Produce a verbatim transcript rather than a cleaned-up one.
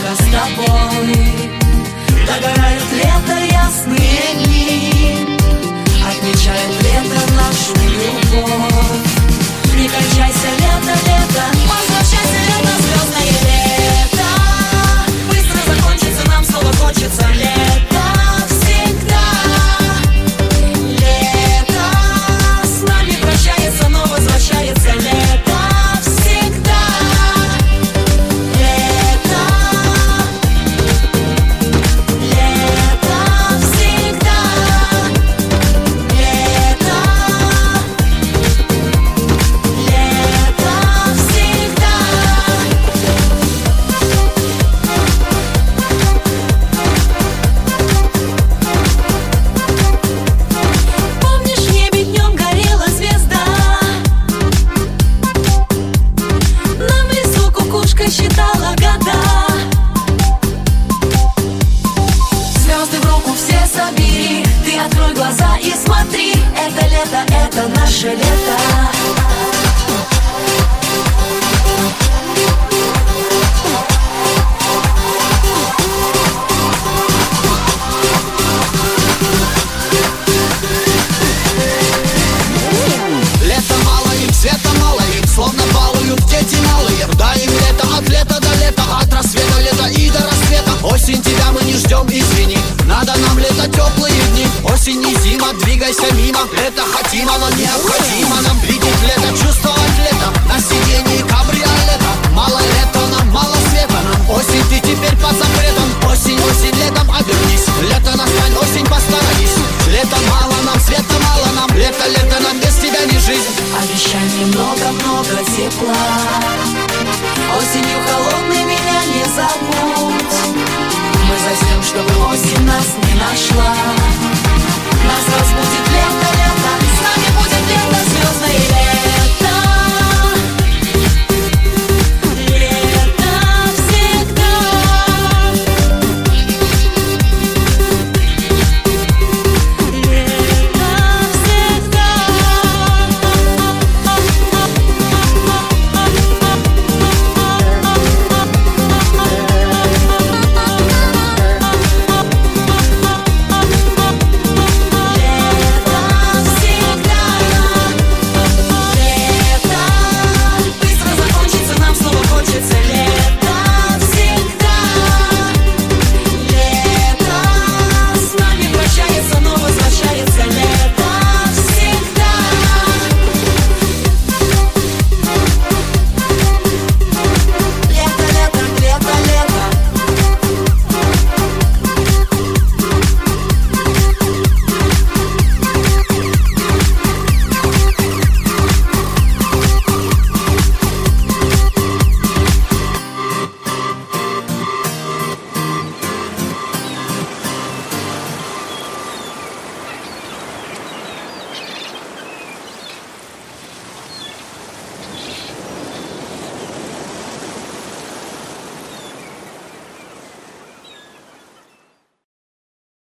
только с тобой. Догорают лето ясные дни, отмечает лето нашу любовь. Не кончайся, лето, лето, возвращайся, лето, звездное лето. Быстро закончится, нам снова хочется лето всегда. Лето с нами прощается, но возвращается лето всегда. Лето, лето всегда. Лето, лето всегда. Помнишь, в небе днем горела звезда, нам в лесу кукушка считала года. Звезды в руку все собери, ты открой глаза и смотри. Это лето, это наше лето. Лето мало им, света мало им, словно балуют дети малые. Дай им лето от лета до лета, от рассвета лета и до рассвета. Осень, тебя мы не ждем, извини, надо нам лето, теплые дни. Осень не зима, двигайся мимо. Лето хотимо, но необходимо нам видеть лето, чувствовать лето. На сиденье кабриолета. Мало лета нам, мало света нам. Осень, ты теперь под запретом. Осень, осень, летом обернись. Лето настань, осень, постарайся. Лето мало нам, света мало нам. Лето, лето нам, без тебя не жизнь. Обещай мне много-много тепла. Осенью холодной меня не забудь. Мы заснем, чтобы осень нас не нашла. Нас разбудит